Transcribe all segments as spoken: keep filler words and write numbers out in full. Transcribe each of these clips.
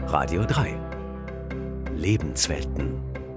Radio drei. Lebenswelten.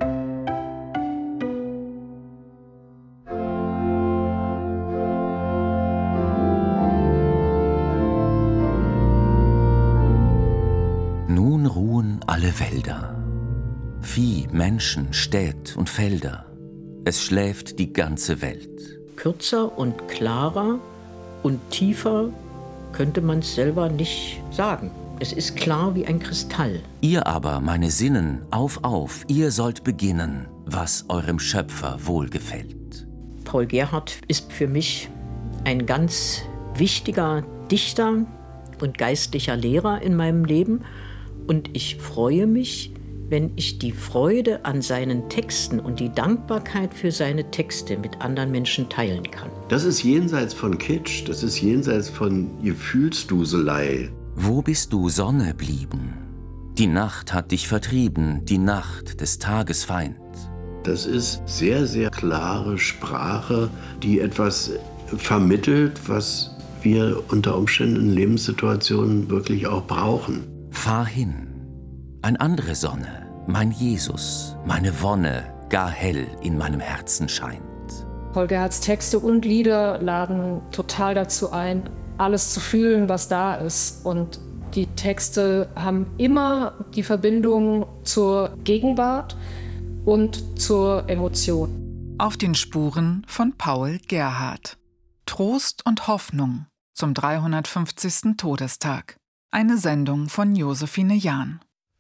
Nun ruhen alle Wälder. Vieh, Menschen, Städt und Felder. Es schläft die ganze Welt. Kürzer und klarer und tiefer könnte man es selber nicht sagen. Es ist klar wie ein Kristall. Ihr aber, meine Sinnen, auf, auf, ihr sollt beginnen, was eurem Schöpfer wohlgefällt. Paul Gerhardt ist für mich ein ganz wichtiger Dichter und geistlicher Lehrer in meinem Leben. Und ich freue mich, wenn ich die Freude an seinen Texten und die Dankbarkeit für seine Texte mit anderen Menschen teilen kann. Das ist jenseits von Kitsch, das ist jenseits von Gefühlsduselei. Wo bist du, Sonne, blieben? Die Nacht hat dich vertrieben, die Nacht des Tages Feind. Das ist sehr, sehr klare Sprache, die etwas vermittelt, was wir unter Umständen in Lebenssituationen wirklich auch brauchen. Fahr hin, ein andere Sonne, mein Jesus, meine Wonne, gar hell in meinem Herzen scheint. Paul Gerhardts Texte und Lieder laden total dazu ein, alles zu fühlen, was da ist. Und die Texte haben immer die Verbindung zur Gegenwart und zur Emotion. Auf den Spuren von Paul Gerhardt. Trost und Hoffnung zum dreihundertfünfzigsten Todestag. Eine Sendung von Josephine Jahn.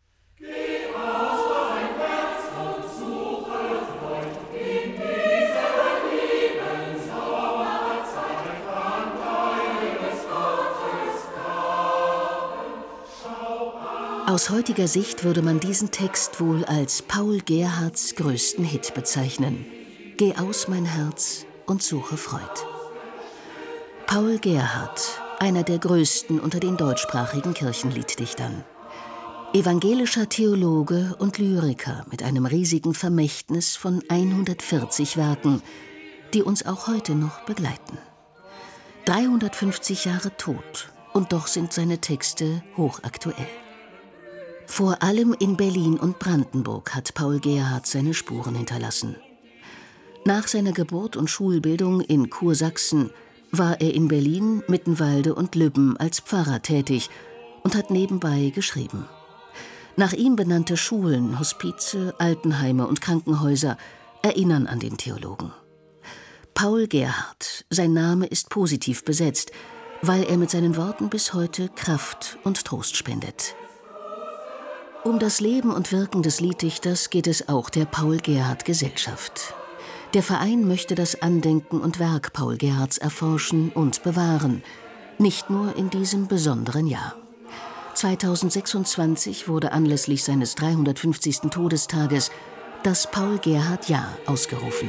Aus heutiger Sicht würde man diesen Text wohl als Paul Gerhardts größten Hit bezeichnen. Geh aus, mein Herz, und suche Freud. Paul Gerhardt, einer der größten unter den deutschsprachigen Kirchenlieddichtern. Evangelischer Theologe und Lyriker mit einem riesigen Vermächtnis von hundertvierzig Werken, die uns auch heute noch begleiten. dreihundertfünfzig Jahre tot, und doch sind seine Texte hochaktuell. Vor allem in Berlin und Brandenburg hat Paul Gerhardt seine Spuren hinterlassen. Nach seiner Geburt und Schulbildung in Kursachsen war er in Berlin, Mittenwalde und Lübben als Pfarrer tätig und hat nebenbei geschrieben. Nach ihm benannte Schulen, Hospize, Altenheime und Krankenhäuser erinnern an den Theologen. Paul Gerhardt, sein Name ist positiv besetzt, weil er mit seinen Worten bis heute Kraft und Trost spendet. Um das Leben und Wirken des Lieddichters geht es auch der Paul-Gerhardt-Gesellschaft. Der Verein möchte das Andenken und Werk Paul Gerhardts erforschen und bewahren, nicht nur in diesem besonderen Jahr. zweitausendsechsundzwanzig wurde anlässlich seines dreihundertfünfzigsten Todestages das Paul-Gerhardt-Jahr ausgerufen.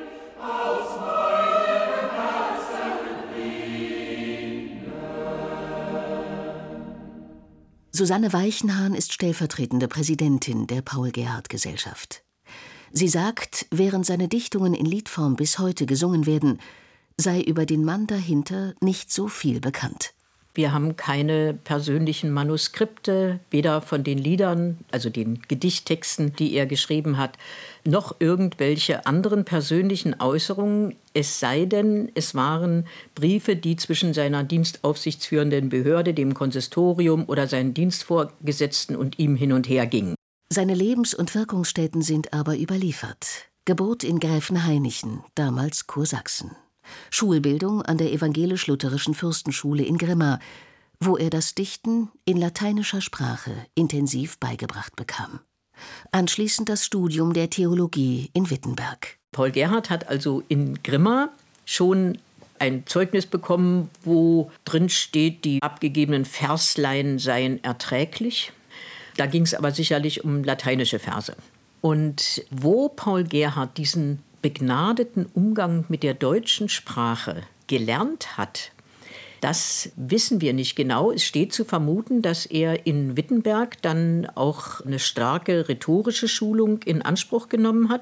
Susanne Weichenhahn ist stellvertretende Präsidentin der Paul-Gerhardt-Gesellschaft. Sie sagt, während seine Dichtungen in Liedform bis heute gesungen werden, sei über den Mann dahinter nicht so viel bekannt. Wir haben keine persönlichen Manuskripte, weder von den Liedern, also den Gedichttexten, die er geschrieben hat, noch irgendwelche anderen persönlichen Äußerungen. Es sei denn, es waren Briefe, die zwischen seiner dienstaufsichtsführenden Behörde, dem Konsistorium oder seinen Dienstvorgesetzten und ihm hin und her gingen. Seine Lebens- und Wirkungsstätten sind aber überliefert. Geburt in Gräfenhainichen, damals Kursachsen. Schulbildung an der evangelisch-lutherischen Fürstenschule in Grimma, wo er das Dichten in lateinischer Sprache intensiv beigebracht bekam. Anschließend das Studium der Theologie in Wittenberg. Paul Gerhardt hat also in Grimma schon ein Zeugnis bekommen, wo drin steht, die abgegebenen Verslein seien erträglich. Da ging es aber sicherlich um lateinische Verse. Und wo Paul Gerhardt diesen begnadeten Umgang mit der deutschen Sprache gelernt hat, das wissen wir nicht genau. Es steht zu vermuten, dass er in Wittenberg dann auch eine starke rhetorische Schulung in Anspruch genommen hat.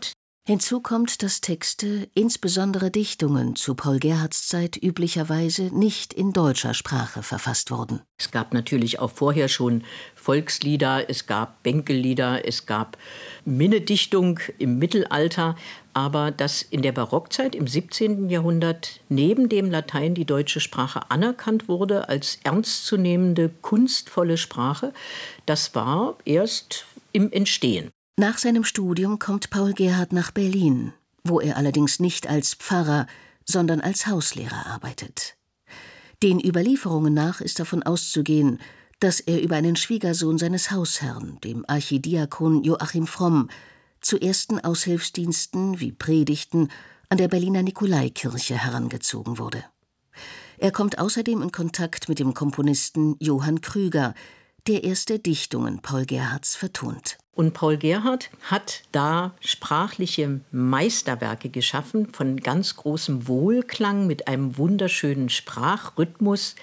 Hinzu kommt, dass Texte, insbesondere Dichtungen zu Paul Gerhardts Zeit üblicherweise nicht in deutscher Sprache verfasst wurden. Es gab natürlich auch vorher schon Volkslieder, es gab Bänkellieder, es gab Minnedichtung im Mittelalter, aber dass in der Barockzeit im siebzehnten Jahrhundert neben dem Latein die deutsche Sprache anerkannt wurde als ernstzunehmende, kunstvolle Sprache, das war erst im Entstehen. Nach seinem Studium kommt Paul Gerhardt nach Berlin, wo er allerdings nicht als Pfarrer, sondern als Hauslehrer arbeitet. Den Überlieferungen nach ist davon auszugehen, dass er über einen Schwiegersohn seines Hausherrn, dem Archidiakon Joachim Fromm, zu ersten Aushilfsdiensten wie Predigten an der Berliner Nikolaikirche herangezogen wurde. Er kommt außerdem in Kontakt mit dem Komponisten Johann Krüger, der erste Dichtungen Paul Gerhardts vertont. Und Paul Gerhardt hat da sprachliche Meisterwerke geschaffen, von ganz großem Wohlklang mit einem wunderschönen Sprachrhythmus.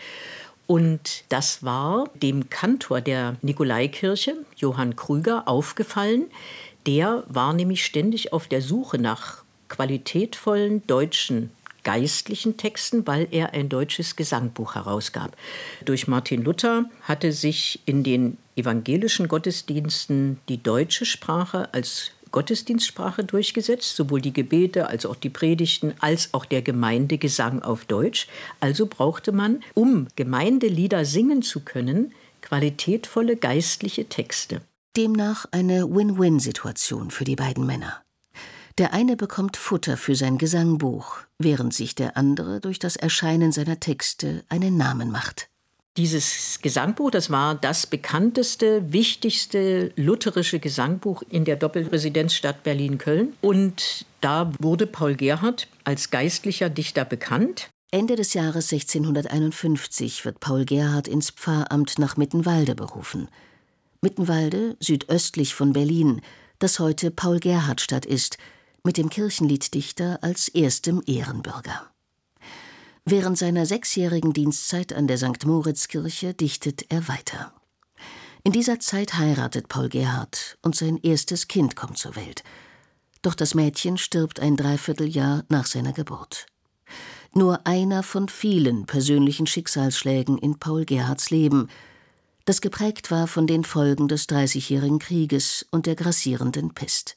Und das war dem Kantor der Nikolaikirche, Johann Krüger, aufgefallen. Der war nämlich ständig auf der Suche nach qualitätvollen deutschen geistlichen Texten, weil er ein deutsches Gesangbuch herausgab. Durch Martin Luther hatte sich in den evangelischen Gottesdiensten die deutsche Sprache als Gottesdienstsprache durchgesetzt, sowohl die Gebete als auch die Predigten, als auch der Gemeindegesang auf Deutsch. Also brauchte man, um Gemeindelieder singen zu können, qualitätvolle geistliche Texte. Demnach eine Win-Win-Situation für die beiden Männer. Der eine bekommt Futter für sein Gesangbuch, während sich der andere durch das Erscheinen seiner Texte einen Namen macht. Dieses Gesangbuch, das war das bekannteste, wichtigste lutherische Gesangbuch in der Doppelresidenzstadt Berlin-Köln. Und da wurde Paul Gerhardt als geistlicher Dichter bekannt. Ende des Jahres sechzehnhunderteinundfünfzig wird Paul Gerhardt ins Pfarramt nach Mittenwalde berufen. Mittenwalde, südöstlich von Berlin, das heute Paul-Gerhardt-Stadt ist, mit dem Kirchenlieddichter als erstem Ehrenbürger. Während seiner sechsjährigen Dienstzeit an der Sankt Moritz-Kirche dichtet er weiter. In dieser Zeit heiratet Paul Gerhardt und sein erstes Kind kommt zur Welt. Doch das Mädchen stirbt ein Dreivierteljahr nach seiner Geburt. Nur einer von vielen persönlichen Schicksalsschlägen in Paul Gerhardts Leben, das geprägt war von den Folgen des Dreißigjährigen Krieges und der grassierenden Pest.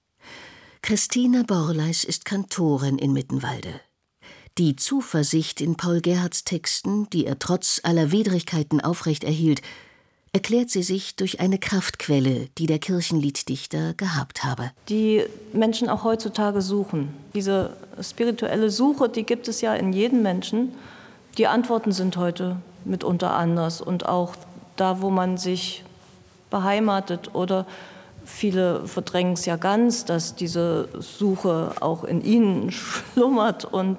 Christine Borleis ist Kantorin in Mittenwalde. Die Zuversicht in Paul Gerhardts Texten, die er trotz aller Widrigkeiten aufrechterhielt, erklärt sie sich durch eine Kraftquelle, die der Kirchenlieddichter gehabt habe. Die Menschen auch heutzutage suchen. Diese spirituelle Suche, die gibt es ja in jedem Menschen. Die Antworten sind heute mitunter anders und auch da, wo man sich beheimatet oder viele verdrängen es ja ganz, dass diese Suche auch in ihnen schlummert. Und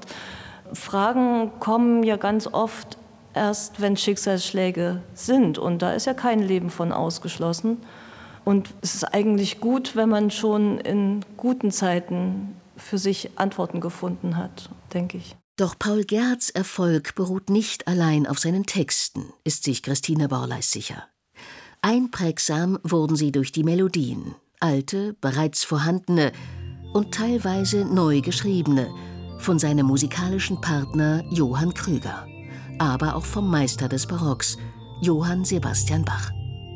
Fragen kommen ja ganz oft erst, wenn Schicksalsschläge sind. Und da ist ja kein Leben von ausgeschlossen. Und es ist eigentlich gut, wenn man schon in guten Zeiten für sich Antworten gefunden hat, denke ich. Doch Paul Gerhardts Erfolg beruht nicht allein auf seinen Texten, ist sich Christine Borleis sicher. Einprägsam wurden sie durch die Melodien, alte, bereits vorhandene und teilweise neu geschriebene, von seinem musikalischen Partner Johann Krüger, aber auch vom Meister des Barocks, Johann Sebastian Bach.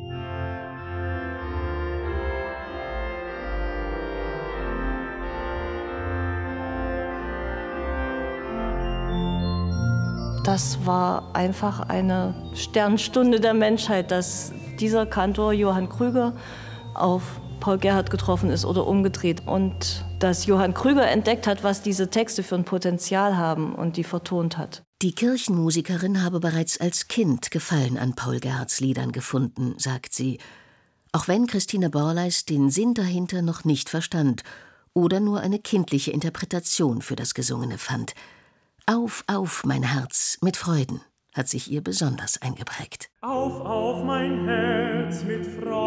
Das war einfach eine Sternstunde der Menschheit, dass dieser Kantor Johann Krüger auf Paul Gerhardt getroffen ist oder umgedreht. Und dass Johann Krüger entdeckt hat, was diese Texte für ein Potenzial haben und die vertont hat. Die Kirchenmusikerin habe bereits als Kind Gefallen an Paul Gerhardts Liedern gefunden, sagt sie. Auch wenn Christine Borleis den Sinn dahinter noch nicht verstand oder nur eine kindliche Interpretation für das Gesungene fand. Auf, auf, mein Herz mit Freuden, hat sich ihr besonders eingeprägt. Auf, auf, mein Herz mit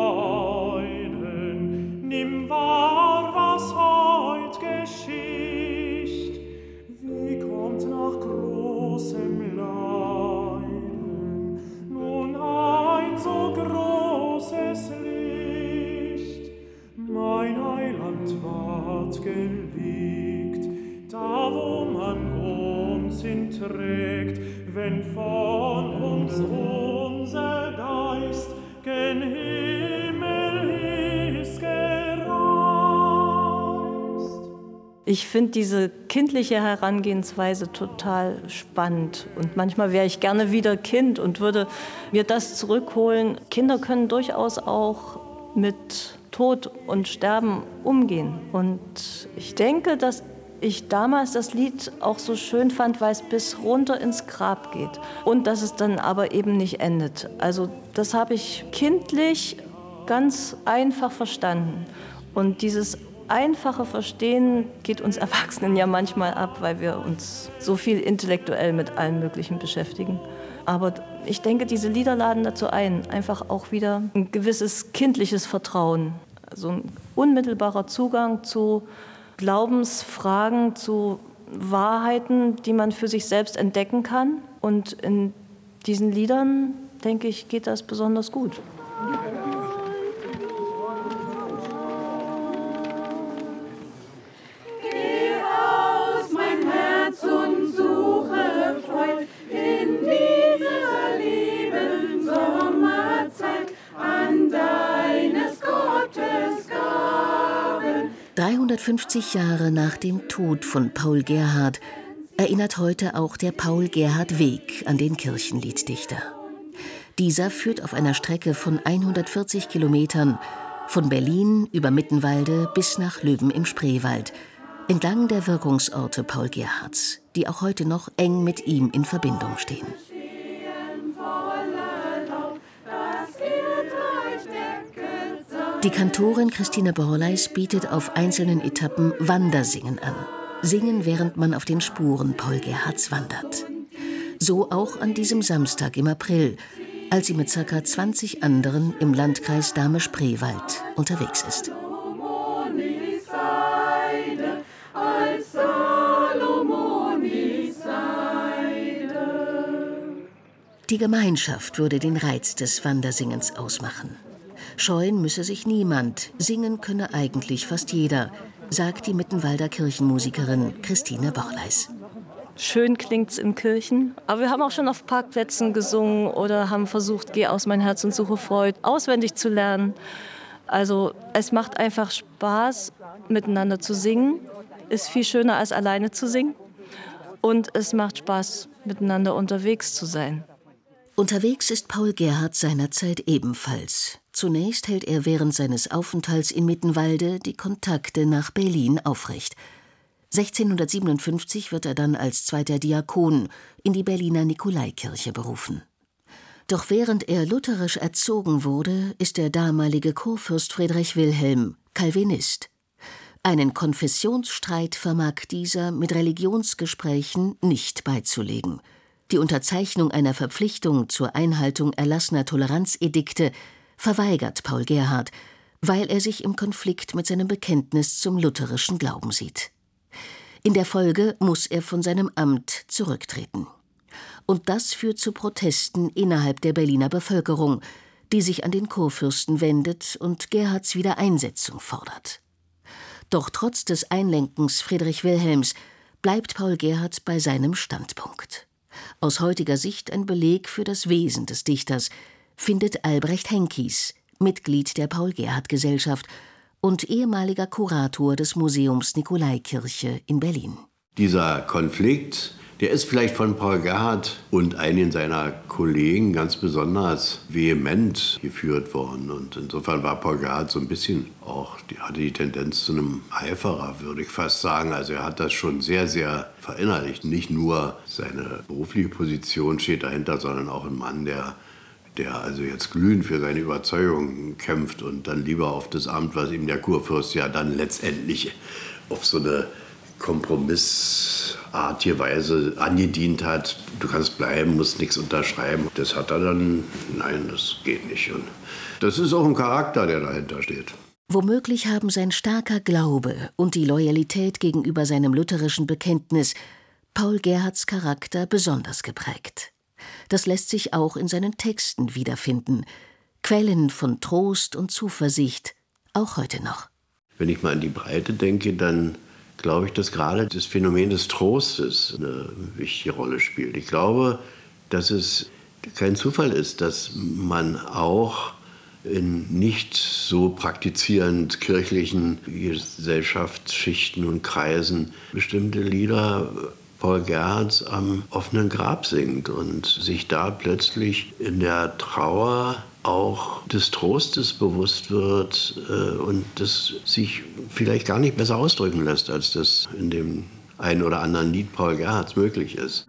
Freuden, nimm wahr, was heut geschicht. Wie kommt nach großem Leiden nun ein so großes Licht? Mein Heiland ward geliehen. gen Himmel ist gereist. Ich finde diese kindliche Herangehensweise total spannend. Und manchmal wäre ich gerne wieder Kind und würde mir das zurückholen. Kinder können durchaus auch mit Tod und Sterben umgehen. Und ich denke, dass ich damals das Lied auch so schön fand, weil es bis runter ins Grab geht. Und dass es dann aber eben nicht endet. Also das habe ich kindlich ganz einfach verstanden. Und dieses einfache Verstehen geht uns Erwachsenen ja manchmal ab, weil wir uns so viel intellektuell mit allem Möglichen beschäftigen. Aber ich denke, diese Lieder laden dazu ein, einfach auch wieder ein gewisses kindliches Vertrauen, also ein unmittelbarer Zugang zu Glaubensfragen, zu Wahrheiten, die man für sich selbst entdecken kann. Und in diesen Liedern, denke ich, geht das besonders gut. dreihundertfünfzig Jahre nach dem Tod von Paul Gerhardt erinnert heute auch der Paul-Gerhardt-Weg an den Kirchenlieddichter. Dieser führt auf einer Strecke von hundertvierzig Kilometern von Berlin über Mittenwalde bis nach Löben im Spreewald, entlang der Wirkungsorte Paul Gerhardts, die auch heute noch eng mit ihm in Verbindung stehen. Die Kantorin Christine Borleis bietet auf einzelnen Etappen Wandersingen an. Singen, während man auf den Spuren Paul Gerhardts wandert. So auch an diesem Samstag im April, als sie mit ca. zwanzig anderen im Landkreis Dahme-Spreewald unterwegs ist. Die Gemeinschaft würde den Reiz des Wandersingens ausmachen. Scheuen müsse sich niemand, singen könne eigentlich fast jeder, sagt die Mittenwalder Kirchenmusikerin Christine Borleis. Schön klingt's in Kirchen, aber wir haben auch schon auf Parkplätzen gesungen oder haben versucht, Geh aus mein Herz und suche Freud auswendig zu lernen. Also es macht einfach Spaß, miteinander zu singen, ist viel schöner als alleine zu singen und es macht Spaß, miteinander unterwegs zu sein. Unterwegs ist Paul Gerhardt seinerzeit ebenfalls. Zunächst hält er während seines Aufenthalts in Mittenwalde die Kontakte nach Berlin aufrecht. sechzehnhundertsiebenundfünfzig wird er dann als zweiter Diakon in die Berliner Nikolaikirche berufen. Doch während er lutherisch erzogen wurde, ist der damalige Kurfürst Friedrich Wilhelm Calvinist. Einen Konfessionsstreit vermag dieser mit Religionsgesprächen nicht beizulegen. Die Unterzeichnung einer Verpflichtung zur Einhaltung erlassener Toleranzedikte verweigert Paul Gerhardt, weil er sich im Konflikt mit seinem Bekenntnis zum lutherischen Glauben sieht. In der Folge muss er von seinem Amt zurücktreten. Und das führt zu Protesten innerhalb der Berliner Bevölkerung, die sich an den Kurfürsten wendet und Gerhardts Wiedereinsetzung fordert. Doch trotz des Einlenkens Friedrich Wilhelms bleibt Paul Gerhardt bei seinem Standpunkt. Aus heutiger Sicht ein Beleg für das Wesen des Dichters, findet Albrecht Henkies, Mitglied der Paul-Gerhardt-Gesellschaft und ehemaliger Kurator des Museums Nikolaikirche in Berlin. Dieser Konflikt, der ist vielleicht von Paul Gerhardt und einigen seiner Kollegen ganz besonders vehement geführt worden. Und insofern war Paul Gerhardt so ein bisschen auch, die hatte die Tendenz zu einem Eiferer, würde ich fast sagen. Also er hat das schon sehr, sehr verinnerlicht. Nicht nur seine berufliche Position steht dahinter, sondern auch ein Mann, der der also jetzt glühend für seine Überzeugung kämpft und dann lieber auf das Amt, was ihm der Kurfürst ja dann letztendlich auf so eine kompromissartige Weise angedient hat. Du kannst bleiben, musst nichts unterschreiben. Das hat er dann, nein, das geht nicht. Und das ist auch ein Charakter, der dahinter steht. Womöglich haben sein starker Glaube und die Loyalität gegenüber seinem lutherischen Bekenntnis Paul Gerhardts Charakter besonders geprägt. Das lässt sich auch in seinen Texten wiederfinden. Quellen von Trost und Zuversicht, auch heute noch. Wenn ich mal an die Breite denke, dann glaube ich, dass gerade das Phänomen des Trostes eine wichtige Rolle spielt. Ich glaube, dass es kein Zufall ist, dass man auch in nicht so praktizierend kirchlichen Gesellschaftsschichten und Kreisen bestimmte Lieder Paul Gerhardts am offenen Grab singt und sich da plötzlich in der Trauer auch des Trostes bewusst wird äh, und das sich vielleicht gar nicht besser ausdrücken lässt, als das in dem einen oder anderen Lied Paul Gerhardts möglich ist.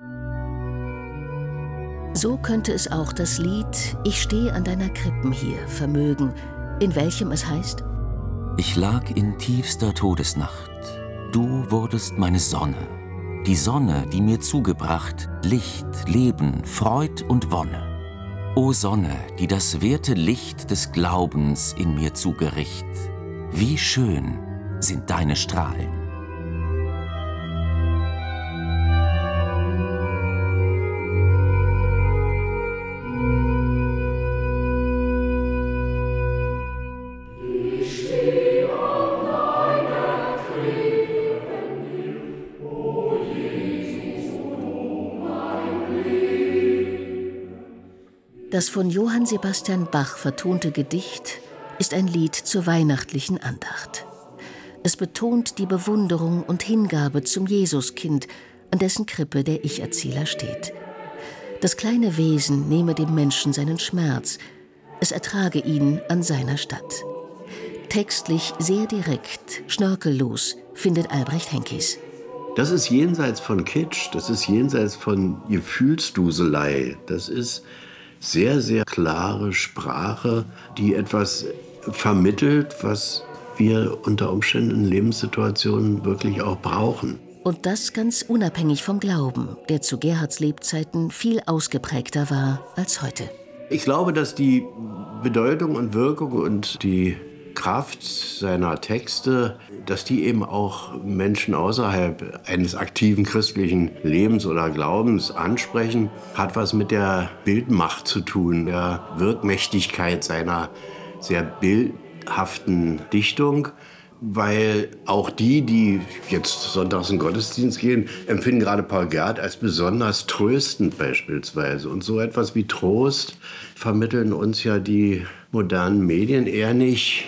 So könnte es auch das Lied »Ich stehe an deiner Krippen hier« vermögen, in welchem es heißt: Ich lag in tiefster Todesnacht, du wurdest meine Sonne, die Sonne, die mir zugebracht Licht, Leben, Freud und Wonne. O Sonne, die das werte Licht des Glaubens in mir zugericht, wie schön sind deine Strahlen. Das von Johann Sebastian Bach vertonte Gedicht ist ein Lied zur weihnachtlichen Andacht. Es betont die Bewunderung und Hingabe zum Jesuskind, an dessen Krippe der Ich-Erzähler steht. Das kleine Wesen nehme dem Menschen seinen Schmerz, es ertrage ihn an seiner Statt. Textlich sehr direkt, schnörkellos, findet Albrecht Henkis. Das ist jenseits von Kitsch, das ist jenseits von Gefühlsduselei, das ist sehr, sehr klare Sprache, die etwas vermittelt, was wir unter Umständen in Lebenssituationen wirklich auch brauchen. Und das ganz unabhängig vom Glauben, der zu Gerhardts Lebzeiten viel ausgeprägter war als heute. Ich glaube, dass die Bedeutung und Wirkung und die Kraft seiner Texte, dass die eben auch Menschen außerhalb eines aktiven christlichen Lebens oder Glaubens ansprechen, hat was mit der Bildmacht zu tun, der Wirkmächtigkeit seiner sehr bildhaften Dichtung. Weil auch die, die jetzt sonntags in den Gottesdienst gehen, empfinden gerade Paul Gerhardt als besonders tröstend beispielsweise. Und so etwas wie Trost vermitteln uns ja die modernen Medien eher nicht.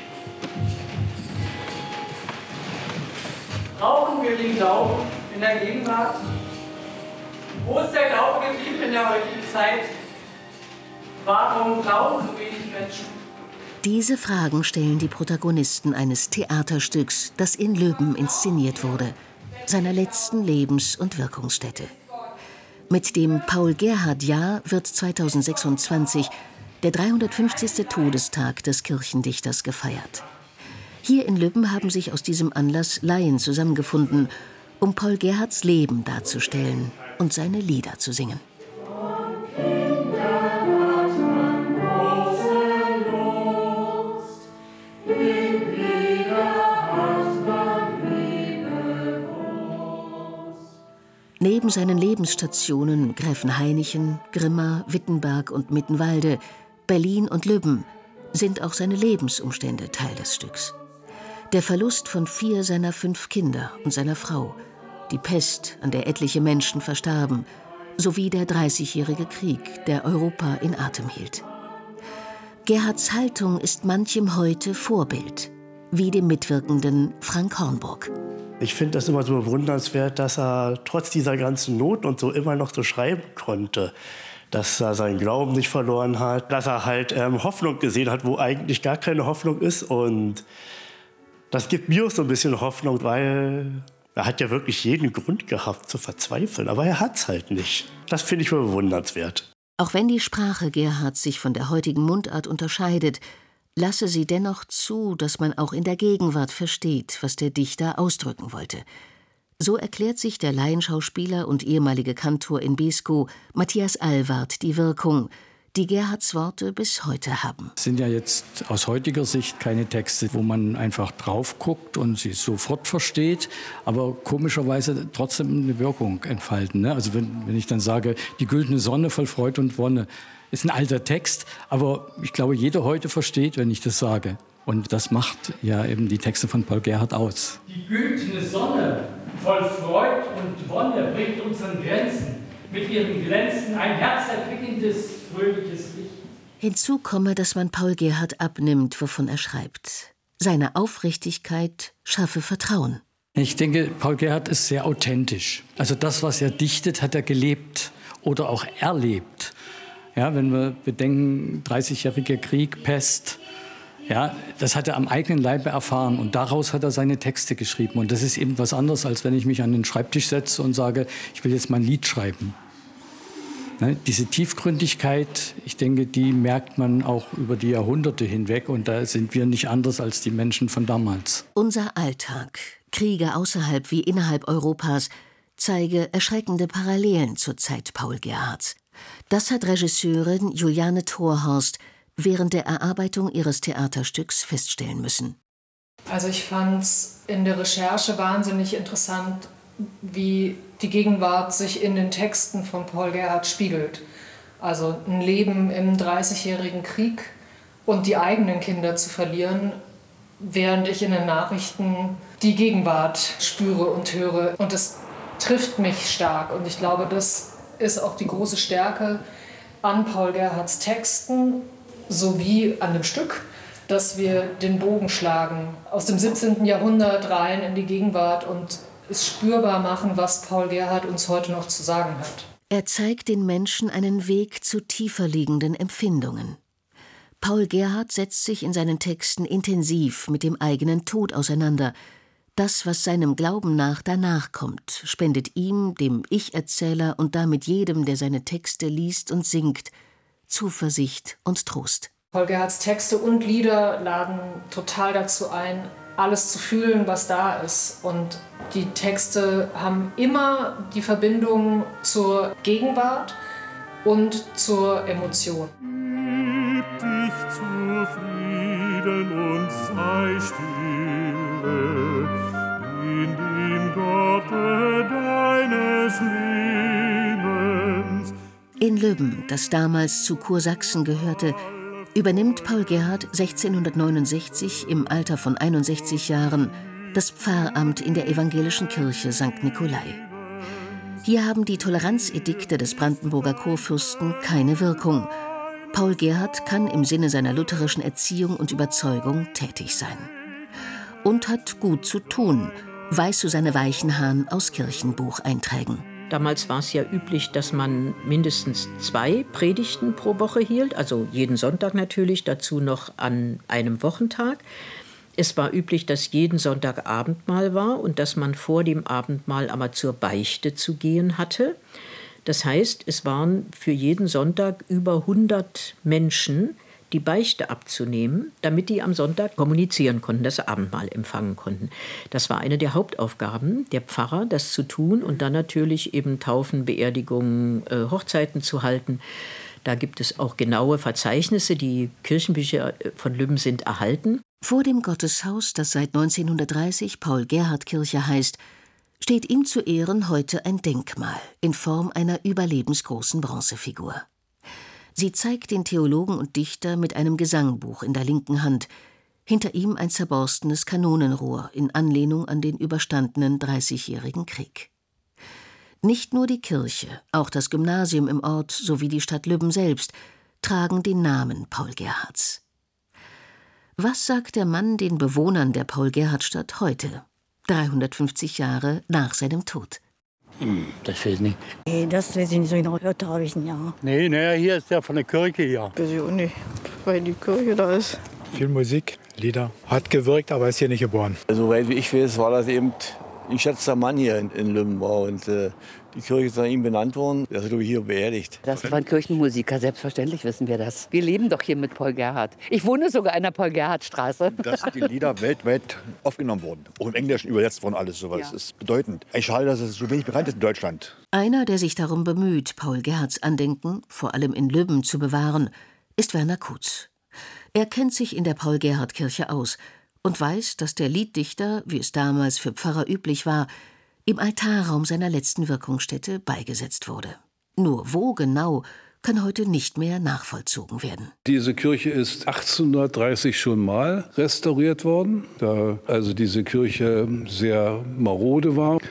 Brauchen wir den Glauben in der Gegenwart? Wo ist der Glaube geblieben in der heutigen Zeit? Warum glauben so wenig Menschen? Diese Fragen stellen die Protagonisten eines Theaterstücks, das in Löben inszeniert wurde, seiner letzten Lebens- und Wirkungsstätte. Mit dem Paul-Gerhardt-Jahr wird zweitausendsechsundzwanzig der dreihundertfünfzigste Todestag des Kirchendichters gefeiert. Hier in Löben haben sich aus diesem Anlass Laien zusammengefunden, um Paul Gerhardts Leben darzustellen und seine Lieder zu singen. Neben seinen Lebensstationen Gräfenhainichen, Grimma, Wittenberg und Mittenwalde, Berlin und Lübben sind auch seine Lebensumstände Teil des Stücks. Der Verlust von vier seiner fünf Kinder und seiner Frau, die Pest, an der etliche Menschen verstarben, sowie der Dreißigjährige Krieg, der Europa in Atem hielt. Gerhardts Haltung ist manchem heute Vorbild, wie dem mitwirkenden Frank Hornburg. Ich finde das immer so bewundernswert, dass er trotz dieser ganzen Not und so immer noch so schreiben konnte. Dass er seinen Glauben nicht verloren hat, dass er halt ähm, Hoffnung gesehen hat, wo eigentlich gar keine Hoffnung ist. Und das gibt mir auch so ein bisschen Hoffnung, weil er hat ja wirklich jeden Grund gehabt zu verzweifeln. Aber er hat es halt nicht. Das finde ich bewundernswert. Auch wenn die Sprache Gerhardts sich von der heutigen Mundart unterscheidet, lasse sie dennoch zu, dass man auch in der Gegenwart versteht, was der Dichter ausdrücken wollte. So erklärt sich der Laienschauspieler und ehemalige Kantor in Beeskow, Matthias Ahlwardt, die Wirkung, die Gerhardts Worte bis heute haben. Es sind ja jetzt aus heutiger Sicht keine Texte, wo man einfach drauf guckt und sie sofort versteht, aber komischerweise trotzdem eine Wirkung entfalten. Ne? Also wenn, wenn ich dann sage, die güldene Sonne voll Freud und Wonne, ist ein alter Text, aber ich glaube, jeder heute versteht, wenn ich das sage. Und das macht ja eben die Texte von Paul Gerhardt aus. Die güldene Sonne voll Freud und Wonne bringt unseren Grenzen mit ihren Glänzen ein herzerquickendes, fröhliches Licht. Hinzu komme, dass man Paul Gerhardt abnimmt, wovon er schreibt. Seine Aufrichtigkeit schaffe Vertrauen. Ich denke, Paul Gerhardt ist sehr authentisch. Also das, was er dichtet, hat er gelebt oder auch erlebt. Ja, wenn wir bedenken, dreißigjähriger Krieg, Pest, ja, das hat er am eigenen Leibe erfahren und daraus hat er seine Texte geschrieben. Und das ist eben was anderes, als wenn ich mich an den Schreibtisch setze und sage, ich will jetzt mal ein Lied schreiben. Ne, diese Tiefgründigkeit, ich denke, die merkt man auch über die Jahrhunderte hinweg. Und da sind wir nicht anders als die Menschen von damals. Unser Alltag, Kriege außerhalb wie innerhalb Europas, zeige erschreckende Parallelen zur Zeit Paul Gerhardts. Das hat Regisseurin Juliane Thorhorst während der Erarbeitung ihres Theaterstücks feststellen müssen. Also ich fand es in der Recherche wahnsinnig interessant, wie die Gegenwart sich in den Texten von Paul Gerhardt spiegelt. Also ein Leben im dreißigjährigen Krieg und die eigenen Kinder zu verlieren, während ich in den Nachrichten die Gegenwart spüre und höre. Und das trifft mich stark. Und ich glaube, das ist auch die große Stärke an Paul Gerhardts Texten sowie an dem Stück, dass wir den Bogen schlagen aus dem siebzehnten Jahrhundert rein in die Gegenwart und es spürbar machen, was Paul Gerhardt uns heute noch zu sagen hat. Er zeigt den Menschen einen Weg zu tiefer liegenden Empfindungen. Paul Gerhardt setzt sich in seinen Texten intensiv mit dem eigenen Tod auseinander. Das, was seinem Glauben nach danach kommt, spendet ihm, dem Ich-Erzähler und damit jedem, der seine Texte liest und singt, Zuversicht und Trost. Paul Gerhardts Texte und Lieder laden total dazu ein, alles zu fühlen, was da ist. Und die Texte haben immer die Verbindung zur Gegenwart und zur Emotion. Gib dich zufrieden und sei stille in dem Gotte deines Lebens. In Löben, das damals zu Kursachsen gehörte, übernimmt Paul Gerhardt sechzehnhundertneunundsechzig im Alter von einundsechzig Jahren das Pfarramt in der evangelischen Kirche Sankt Nikolai. Hier haben die Toleranzedikte des Brandenburger Kurfürsten keine Wirkung. Paul Gerhardt kann im Sinne seiner lutherischen Erziehung und Überzeugung tätig sein. Und hat gut zu tun, weiß Susanne Weichenhahn aus Kirchenbucheinträgen. Damals war es ja üblich, dass man mindestens zwei Predigten pro Woche hielt, also jeden Sonntag natürlich, dazu noch an einem Wochentag. Es war üblich, dass jeden Sonntag Abendmahl war und dass man vor dem Abendmahl aber zur Beichte zu gehen hatte. Das heißt, es waren für jeden Sonntag über hundert Menschen, die Beichte abzunehmen, damit die am Sonntag kommunizieren konnten, das Abendmahl empfangen konnten. Das war eine der Hauptaufgaben der Pfarrer, das zu tun und dann natürlich eben Taufen, Beerdigungen, äh, Hochzeiten zu halten. Da gibt es auch genaue Verzeichnisse, die Kirchenbücher von Lübben sind erhalten. Vor dem Gotteshaus, das seit neunzehnhundertdreißig Paul-Gerhardt-Kirche heißt, steht ihm zu Ehren heute ein Denkmal in Form einer überlebensgroßen Bronzefigur. Sie zeigt den Theologen und Dichter mit einem Gesangbuch in der linken Hand, hinter ihm ein zerborstenes Kanonenrohr in Anlehnung an den überstandenen dreißigjährigen Krieg. Nicht nur die Kirche, auch das Gymnasium im Ort sowie die Stadt Lübben selbst tragen den Namen Paul Gerhardts. Was sagt der Mann den Bewohnern der Paul-Gerhardt-Stadt heute, dreihundertfünfzig Jahre nach seinem Tod? Hm, das weiß ich nicht. Nee, das weiß ich nicht so genau. Gehört habe ich ein Jahr. Nee, nee, hier ist der von der Kirche hier. Weiß ich auch nicht, weil die Kirche da ist. Viel Musik, Lieder. Hat gewirkt, aber ist hier nicht geboren. Also, weil wie ich weiß, war das eben ein geschätzter Mann hier in, in Lübben war. Und äh, die Kirche ist nach ihm benannt worden. Er ist, glaube ich, hier beerdigt. Das waren Kirchenmusiker, selbstverständlich wissen wir das. Wir leben doch hier mit Paul Gerhardt. Ich wohne sogar in der Paul-Gerhardt-Straße. Dass die Lieder weltweit aufgenommen wurden. Auch im Englischen übersetzt worden, alles sowas. Ja. Das ist bedeutend. Eigentlich schade, dass es so wenig bekannt ist in Deutschland. Einer, der sich darum bemüht, Paul Gerhardts Andenken, vor allem in Lübben, zu bewahren, ist Werner Kutz. Er kennt sich in der Paul-Gerhardt-Kirche aus und weiß, dass der Lieddichter, wie es damals für Pfarrer üblich war, im Altarraum seiner letzten Wirkungsstätte beigesetzt wurde. Nur wo genau, kann heute nicht mehr nachvollzogen werden. Diese Kirche ist achtzehnhundertdreißig schon mal restauriert worden, da also diese Kirche sehr marode war.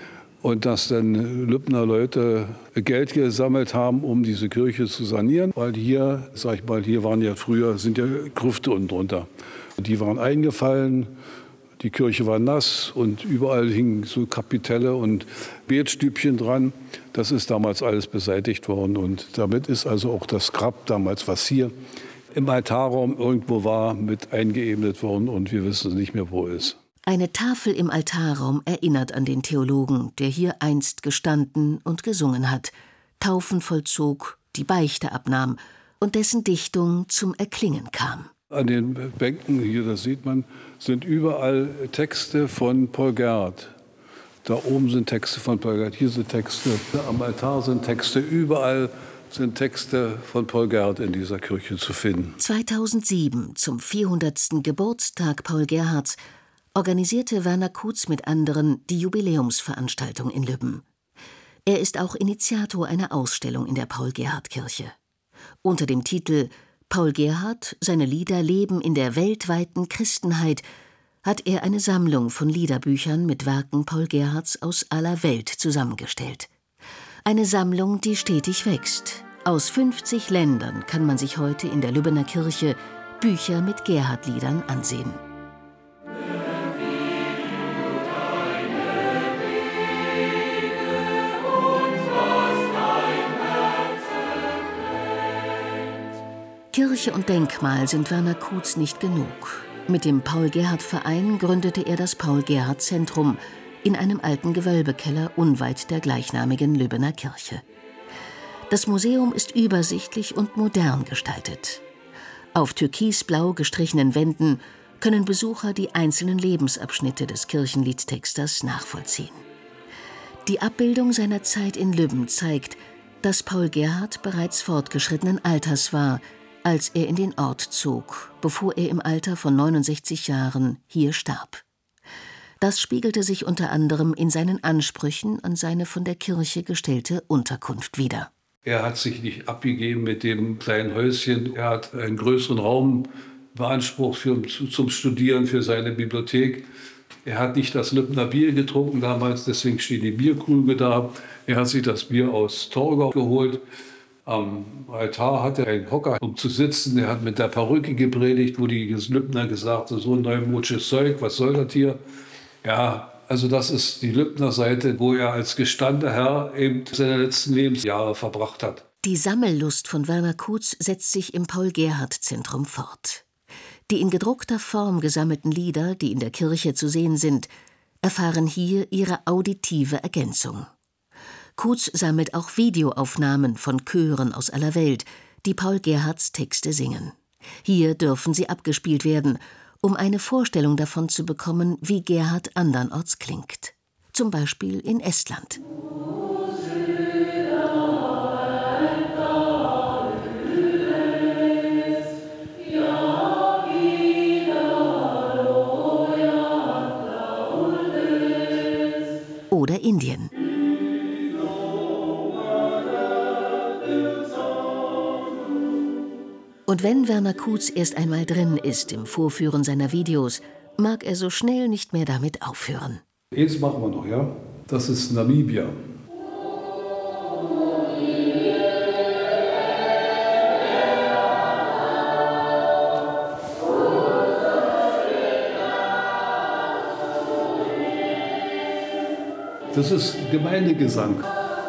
Und dass dann Lübner Leute Geld gesammelt haben, um diese Kirche zu sanieren. Weil hier, sag ich mal, hier waren ja früher, sind ja Grüfte unten drunter. Die waren eingefallen, die Kirche war nass und überall hingen so Kapitelle und Betstübchen dran. Das ist damals alles beseitigt worden. Und damit ist also auch das Grab damals, was hier im Altarraum irgendwo war, mit eingeebnet worden. Und wir wissen nicht mehr, wo es ist. Eine Tafel im Altarraum erinnert an den Theologen, der hier einst gestanden und gesungen hat, Taufen vollzog, die Beichte abnahm und dessen Dichtung zum Erklingen kam. An den Bänken hier, das sieht man, sind überall Texte von Paul Gerhardt. Da oben sind Texte von Paul Gerhardt, hier sind Texte, am Altar sind Texte, überall sind Texte von Paul Gerhardt in dieser Kirche zu finden. zweitausendsieben, zum vierhundertsten Geburtstag Paul Gerhardts, organisierte Werner Kutz mit anderen die Jubiläumsveranstaltung in Lübben. Er ist auch Initiator einer Ausstellung in der Paul-Gerhardt-Kirche. Unter dem Titel »Paul Gerhardt, seine Lieder leben in der weltweiten Christenheit« hat er eine Sammlung von Liederbüchern mit Werken Paul Gerhardts aus aller Welt zusammengestellt. Eine Sammlung, die stetig wächst. Aus fünfzig Ländern kann man sich heute in der Lübbener Kirche Bücher mit Gerhardt-Liedern ansehen. Kirche und Denkmal sind Werner Kutz nicht genug. Mit dem Paul-Gerhardt-Verein gründete er das Paul-Gerhardt-Zentrum in einem alten Gewölbekeller unweit der gleichnamigen Lübbener Kirche. Das Museum ist übersichtlich und modern gestaltet. Auf türkisblau gestrichenen Wänden können Besucher die einzelnen Lebensabschnitte des Kirchenliedtexters nachvollziehen. Die Abbildung seiner Zeit in Lübben zeigt, dass Paul Gerhardt bereits fortgeschrittenen Alters war, als er in den Ort zog, bevor er im Alter von neunundsechzig Jahren hier starb. Das spiegelte sich unter anderem in seinen Ansprüchen an seine von der Kirche gestellte Unterkunft wider. Er hat sich nicht abgegeben mit dem kleinen Häuschen. Er hat einen größeren Raum beansprucht für, zum Studieren für seine Bibliothek. Er hat nicht das Lübner Bier getrunken damals, deswegen stehen die Bierkrüge da. Er hat sich das Bier aus Torgau geholt. Am Altar hatte er einen Hocker, um zu sitzen. Er hat mit der Perücke gepredigt, wo die Lübner gesagt haben, so ein neumodisches Zeug, was soll das hier? Ja, also das ist die Lübner Seite, wo er als gestandener Herr eben seine letzten Lebensjahre verbracht hat. Die Sammellust von Werner Kutz setzt sich im Paul-Gerhardt-Zentrum fort. Die in gedruckter Form gesammelten Lieder, die in der Kirche zu sehen sind, erfahren hier ihre auditive Ergänzung. Kutz sammelt auch Videoaufnahmen von Chören aus aller Welt, die Paul Gerhardts Texte singen. Hier dürfen sie abgespielt werden, um eine Vorstellung davon zu bekommen, wie Gerhardt andernorts klingt. Zum Beispiel in Estland. Oder Indien. Und wenn Werner Kutz erst einmal drin ist im Vorführen seiner Videos, mag er so schnell nicht mehr damit aufhören. Eins machen wir noch, ja? Das ist Namibia. Das ist Gemeindegesang.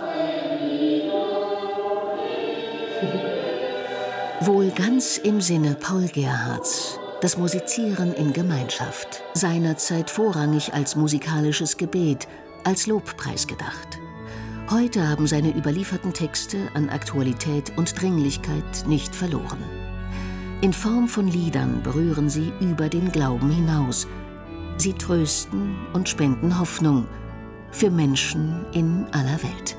Wohl ganz im Sinne Paul Gerhardts, das Musizieren in Gemeinschaft, seinerzeit vorrangig als musikalisches Gebet, als Lobpreis gedacht. Heute haben seine überlieferten Texte an Aktualität und Dringlichkeit nicht verloren. In Form von Liedern berühren sie über den Glauben hinaus. Sie trösten und spenden Hoffnung für Menschen in aller Welt.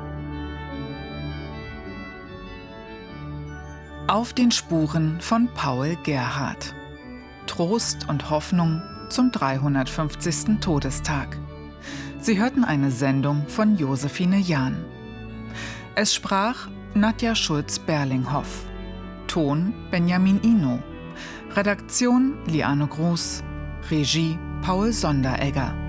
Auf den Spuren von Paul Gerhardt. Trost und Hoffnung zum dreihundertfünfzigsten Todestag. Sie hörten eine Sendung von Josephine Jahn. Es sprach Nadja Schulz-Berlinghoff. Ton Benjamin Ino. Redaktion Liane Groß. Regie Paul Sonderegger.